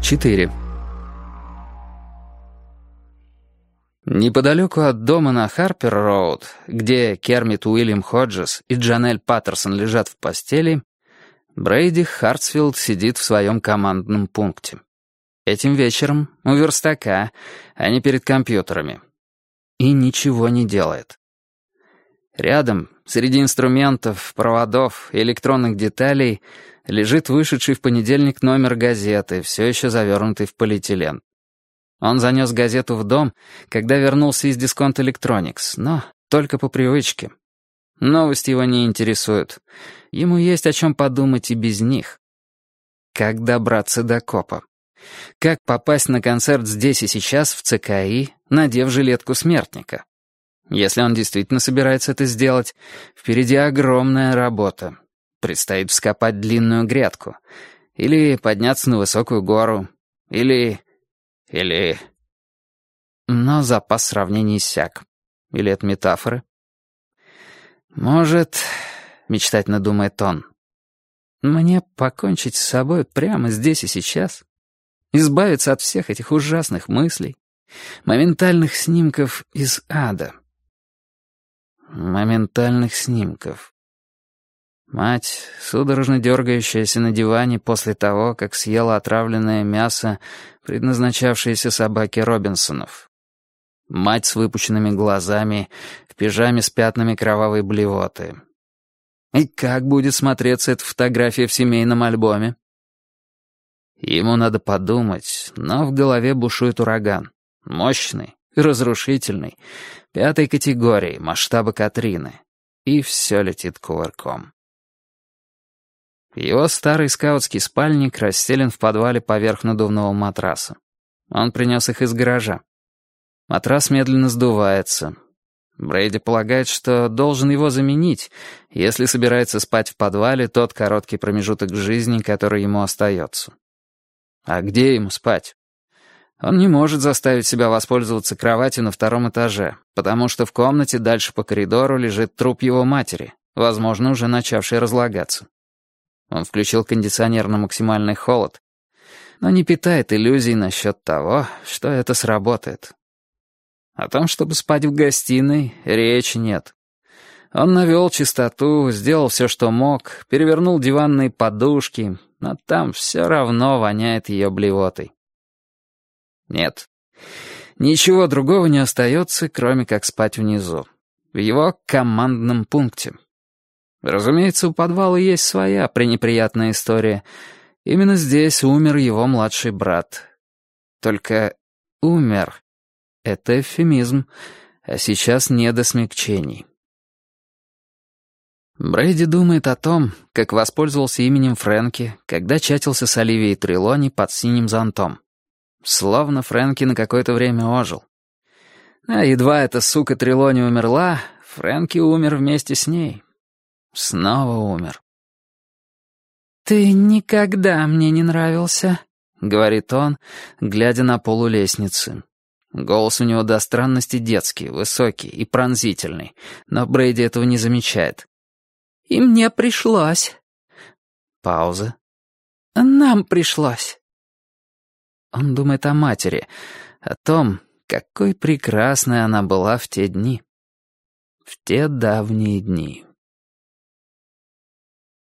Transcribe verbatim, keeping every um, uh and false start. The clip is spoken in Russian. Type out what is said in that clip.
четыре. Неподалеку от дома на Харпер-Роуд, где Кермит Уильям Ходжес и Джанель Паттерсон лежат в постели, Брейди Хартсфилд сидит в своем командном пункте. Этим вечером у верстака, а не перед компьютерами. И ничего не делает. Рядом, среди инструментов, проводов и электронных деталей, лежит вышедший в понедельник номер газеты, все еще завернутый в полиэтилен. Он занес газету в дом, когда вернулся из Discount Electronics, но только по привычке. Новости его не интересуют. Ему есть о чем подумать и без них. Как добраться до копа? Как попасть на концерт здесь и сейчас в ЦКИ, надев жилетку смертника? Если он действительно собирается это сделать, впереди огромная работа. Предстоит вскопать длинную грядку. Или подняться на высокую гору. Или... Или... Но запас сравнений иссяк. Или это метафоры? Может, мечтательно думает он, мне покончить с собой прямо здесь и сейчас? Избавиться от всех этих ужасных мыслей, моментальных снимков из ада. Моментальных снимков. Мать, судорожно дергающаяся на диване после того, как съела отравленное мясо, предназначавшееся собаке Робинсонов. Мать с выпученными глазами, в пижаме с пятнами кровавой блевоты. И как будет смотреться эта фотография в семейном альбоме? Ему надо подумать, но в голове бушует ураган. Мощный, разрушительный, пятой категории, масштаба Катрины. И все летит кувырком. Его старый скаутский спальник расстелен в подвале поверх надувного матраса. Он принес их из гаража. Матрас медленно сдувается. Брейди полагает, что должен его заменить, если собирается спать в подвале тот короткий промежуток жизни, который ему остается. А где ему спать? Он не может заставить себя воспользоваться кроватью на втором этаже, потому что в комнате дальше по коридору лежит труп его матери, возможно, уже начавший разлагаться. Он включил кондиционер на максимальный холод, но не питает иллюзий насчет того, что это сработает. О том, чтобы спать в гостиной, речи нет. Он навел чистоту, сделал все, что мог, перевернул диванные подушки, но там все равно воняет ее блевотой. Нет, ничего другого не остается, кроме как спать внизу, в его командном пункте. Разумеется, у подвала есть своя пренеприятная история. Именно здесь умер его младший брат. Только умер — это эвфемизм, а сейчас не до смягчений. Брейди думает о том, как воспользовался именем Фрэнки, когда чатился с Оливией Трелони под синим зонтом. Словно Фрэнки на какое-то время ожил. А едва эта сука Трелони умерла, Фрэнки умер вместе с ней. Снова умер. «Ты никогда мне не нравился», — говорит он, глядя на полу лестницы. Голос у него до странности детский, высокий и пронзительный, но Брейди этого не замечает. «И мне пришлось». Пауза. «Нам пришлось». Он думает о матери, о том, какой прекрасной она была в те дни. В те давние дни.